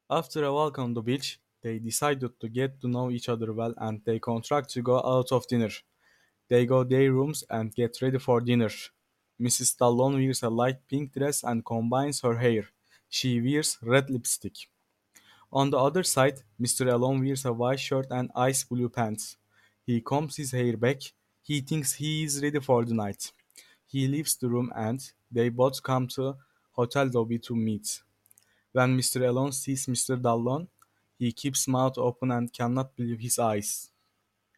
After a walk on the beach, they decided to get to know each other well and they contract to go out of dinner. They go their rooms and get ready for dinner. Mrs. Stallone wears a light pink dress and combines her hair. She wears red lipstick. On the other side, Mr. Alone wears a white shirt and ice blue pants. He combs his hair back. He thinks he is ready for the night. He leaves the room and they both come to hotel lobby to meet. When Mr. Alone sees Mr. Dallon, he keeps mouth open and cannot believe his eyes.